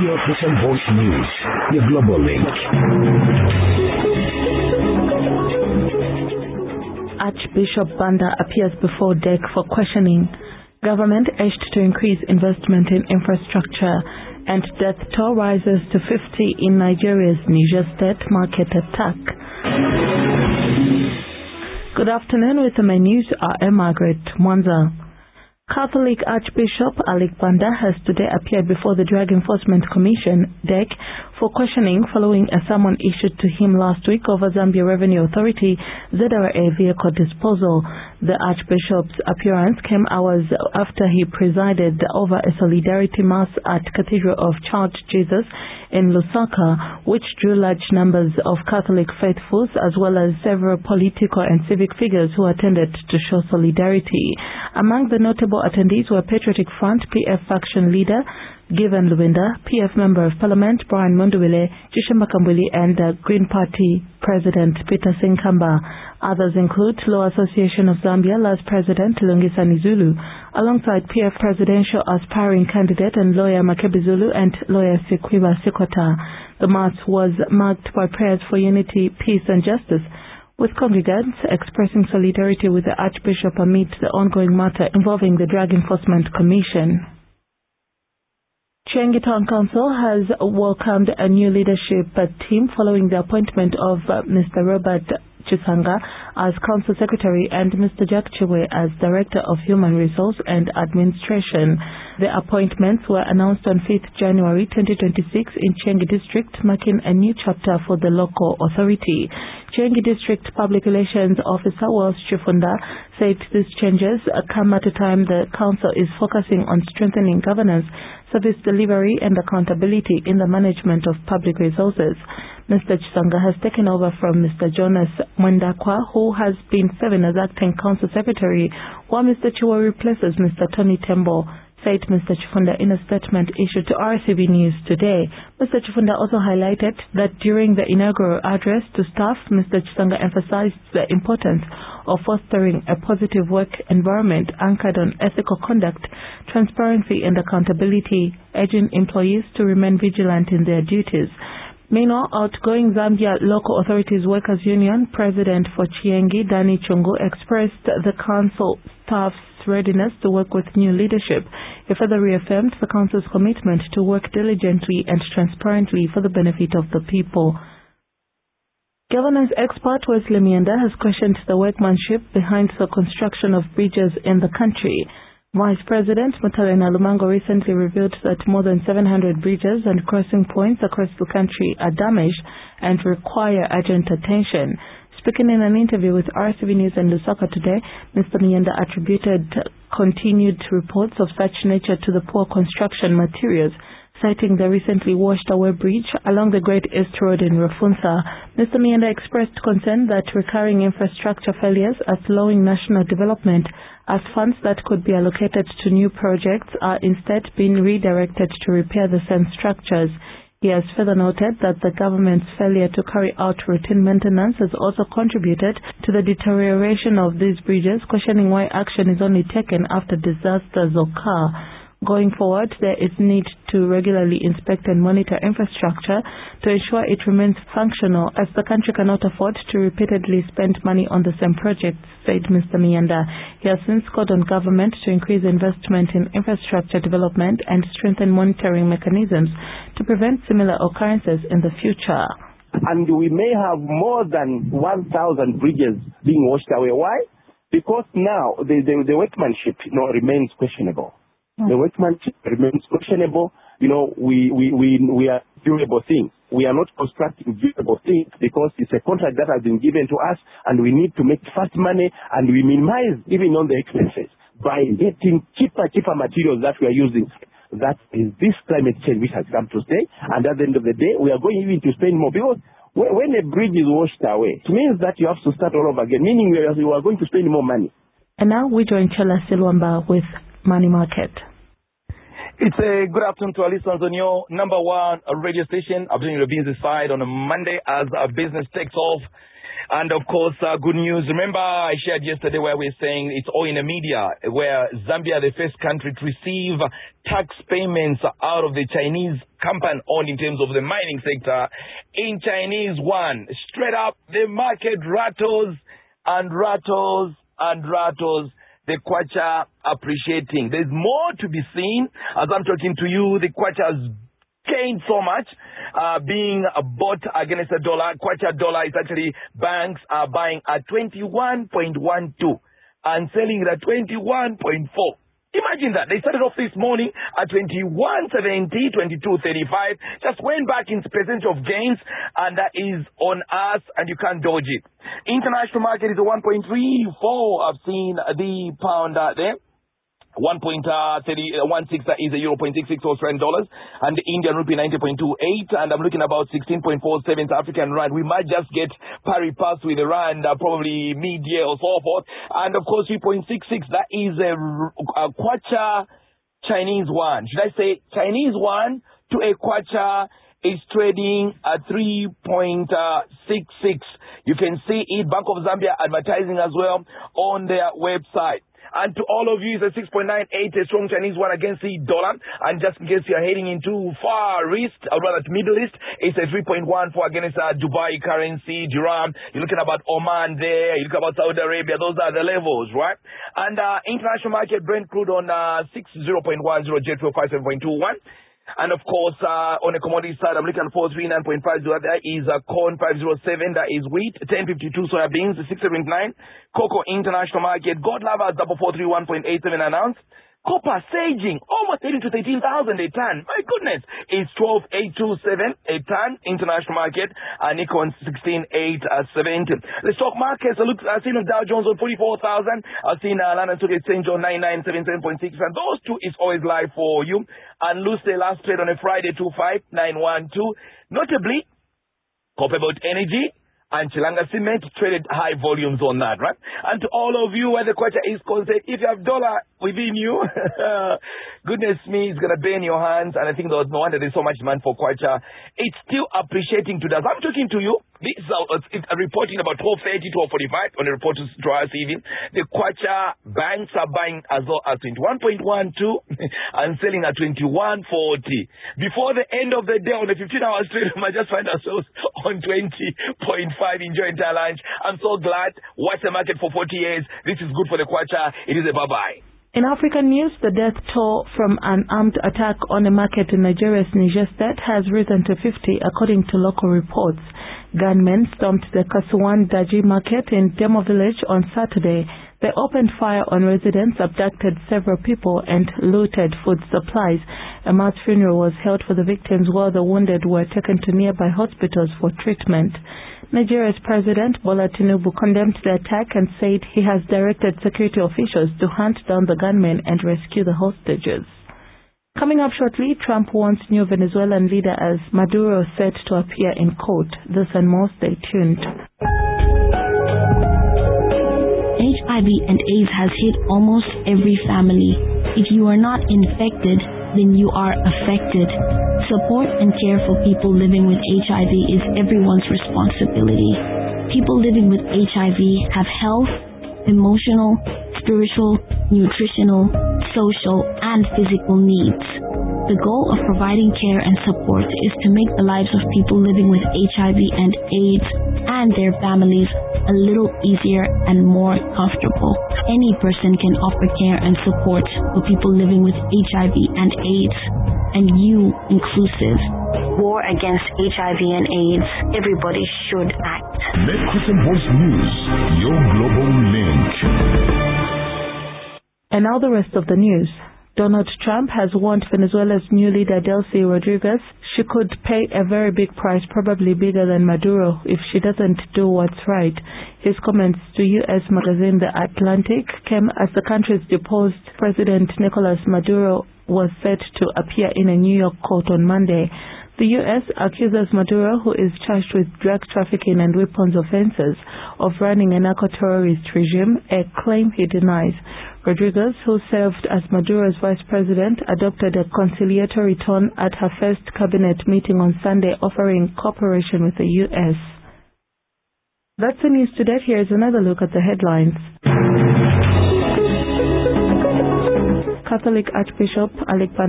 Radio Christian Voice News, your global link. Archbishop Banda appears before DEC for questioning. Government urged to increase investment in infrastructure, and death toll rises to 50 in Nigeria's Niger State market attack. Good afternoon. With my news, I am Margaret Mwanza. Catholic Archbishop Alec Banda has today appeared before the Drug Enforcement Commission, DEC, for questioning following a summons issued to him last week over Zambia Revenue Authority ZRA vehicle disposal. The Archbishop's appearance came hours after he presided over a solidarity mass at Cathedral of Church Jesus in Lusaka, which drew large numbers of Catholic faithfuls as well as several political and civic figures who attended to show solidarity. Among the notable attendees were Patriotic Front PF faction leader Given Lubinda, PF Member of Parliament Brian Munduwile, Chishimba Kambwili, and Green Party President Peter Sinkamba. Others include Law Association of Zambia last President Lungisa Zulu, alongside PF presidential aspiring candidate and lawyer Makebi Zulu and lawyer Sikwiba Sikota. The mass was marked by prayers for unity, peace and justice, with congregants expressing solidarity with the Archbishop amid the ongoing matter involving the Drug Enforcement Commission. Chiengi Town Council has welcomed a new leadership team following the appointment of Mr. Robert Chisanga as Council Secretary and Mr. Jack Chiwe as Director of Human Resource and Administration. The appointments were announced on 5th January 2026 in Chiengi District, marking a new chapter for the local authority. Chiengi District Public Relations Officer Wells Chifunda said these changes come at a time the Council is focusing on strengthening governance, service delivery and accountability in the management of public resources. Mr. Chisanga has taken over from Mr. Jonas Mwendakwa, who has been serving as acting Council Secretary, while Mr. Chiwe replaces Mr. Tony Tembo, said Mr. Chifunda in a statement issued to RCB News today. Mr. Chifunda also highlighted that during the inaugural address to staff, Mr. Chisanga emphasized the importance of fostering a positive work environment anchored on ethical conduct, transparency and accountability, urging employees to remain vigilant in their duties. Meanwhile, outgoing Zambia Local Authorities Workers Union President for Chiengi, Dani Chungu, expressed the Council staff's readiness to work with new leadership. He further reaffirmed the Council's commitment to work diligently and transparently for the benefit of the people. Governance expert Wesley Mienda has questioned the workmanship behind the construction of bridges in the country. Vice President Mutalena Lumango recently revealed that more than 700 bridges and crossing points across the country are damaged and require urgent attention. Speaking in an interview with RCB News in Lusaka today, Mr. Mienda attributed continued reports of such nature to the poor construction materials, citing the recently washed-away bridge along the Great East Road in Rufunsa. Mr. Mienda expressed concern that recurring infrastructure failures are slowing national development, as funds that could be allocated to new projects are instead being redirected to repair the same structures. He has further noted that the government's failure to carry out routine maintenance has also contributed to the deterioration of these bridges, questioning why action is only taken after disasters occur. Going forward, there is need to regularly inspect and monitor infrastructure to ensure it remains functional, as the country cannot afford to repeatedly spend money on the same projects, said Mr. Mienda. He has since called on government to increase investment in infrastructure development and strengthen monitoring mechanisms to prevent similar occurrences in the future. And we may have more than 1,000 bridges being washed away. Why? Because now the workmanship remains questionable. The workmanship remains questionable. We are durable things. We are not constructing durable things because it's a contract that has been given to us, and we need to make fast money, and we minimize even on the expenses by getting cheaper materials that we are using. That is this climate change which has come to stay, and at the end of the day, we are going even to spend more because when a bridge is washed away, it means that you have to start all over again, meaning you are going to spend more money. And now we join Chela Silwamba with Money Market. It's a good afternoon to our listeners on your number one radio station, Abdul Rabin's side on a Monday as our business takes off. And of course, good news. Remember, I shared yesterday where we're saying it's all in the media, where Zambia, the first country to receive tax payments out of the Chinese company owned in terms of the mining sector in Chinese yuan. Straight up, the market rattles and rattles and rattles. The kwacha appreciating. There's more to be seen. As I'm talking to you, the kwacha has gained so much, being bought against the dollar. Kwacha dollar is actually, banks are buying at 21.12 and selling it at 21.4. Imagine that. They started off this morning at 21.70, 22.35, just went back in percentage of gains, and that is on us, and you can't dodge it. International market is a 1.34. I've seen the pound there. 1.16 is a euro 0.66 Australian dollars, and the Indian rupee 90.28, and I'm looking about 16.47 African rand. We might just get pari pass with the rand, probably mid-year or so forth. And of course 3.66, that is a kwacha Chinese yuan. Should I say Chinese yuan to a kwacha is trading at 3.66. You can see it, Bank of Zambia advertising as well on their website. And to all of you, it's a 6.98, a strong Chinese yuan against the dollar. And just in case you're heading into Far East, or rather Middle East, it's a 3.14 against Dubai currency, dirham. You're looking about Oman there. You look about Saudi Arabia. Those are the levels, right? And international market, Brent crude on 60.10, jet fuel 57.21. And of course, on the commodity side, I'm looking at 439.50. That is corn 507. That is wheat 1052. Soybeans 679. Cocoa international market. Gold lovers 441.87 an ounce. Copper saging almost 18 to 13,000 a ton. My goodness, it's 12,827 a ton international market. And Nikon 16,870. The stock markets. I've seen Dow Jones on 44,000. I've seen London Stock Exchange on 9977.6. And those two is always live for you. And Lucy last trade on a Friday 25912. Notably, Copperbelt Energy and Chilanga Cement traded high volumes on that, right? And to all of you where the kwacha is concerned, if you have dollar within you, goodness me, it's going to burn your hands. And I think no wonder there's so much demand for kwacha. It's still appreciating to us. I'm talking to you. This is reporting about 12:30, 12:45 on the report to us even. The kwacha banks are buying as low as 21.12 and selling at 21.40. Before the end of the day on the 15-hour trade, we might just find ourselves on 20.5. Enjoy entire lunch. I'm so glad. Watch the market for 40 years. This is good for the kwacha. It is a bye-bye. In African news, the death toll from an armed attack on a market in Nigeria's Niger State has risen to 50, according to local reports. Gunmen stormed the Kasuwan Daji market in Demo village on Saturday. They opened fire on residents, abducted several people, and looted food supplies. A mass funeral was held for the victims while the wounded were taken to nearby hospitals for treatment. Nigeria's President Bola Tinubu condemned the attack and said he has directed security officials to hunt down the gunmen and rescue the hostages. Coming up shortly, Trump warns new Venezuelan leader as Maduro set to appear in court. This and more, stay tuned. HIV and AIDS has hit almost every family. If you are not infected, then you are affected. Support and care for people living with HIV is everyone's responsibility. People living with HIV have health, emotional, spiritual, nutritional, social, and physical needs. The goal of providing care and support is to make the lives of people living with HIV and AIDS and their families a little easier and more comfortable. Any person can offer care and support for people living with HIV and AIDS, and you inclusive. War against HIV and AIDS. Everybody should act. Let Christian Voice News, your global link. And now the rest of the news. Donald Trump has warned Venezuela's new leader Delcy Rodriguez she could pay a very big price, probably bigger than Maduro, if she doesn't do what's right. His comments to U.S. magazine The Atlantic came as the country's deposed President Nicolas Maduro was set to appear in a New York court on Monday. The U.S. accuses Maduro, who is charged with drug trafficking and weapons offenses, of running a narco-terrorist regime, a claim he denies. Rodriguez, who served as Maduro's vice president, adopted a conciliatory tone at her first cabinet meeting on Sunday, offering cooperation with the U.S. That's the news today. Here's another look at the headlines. Catholic Archbishop Alec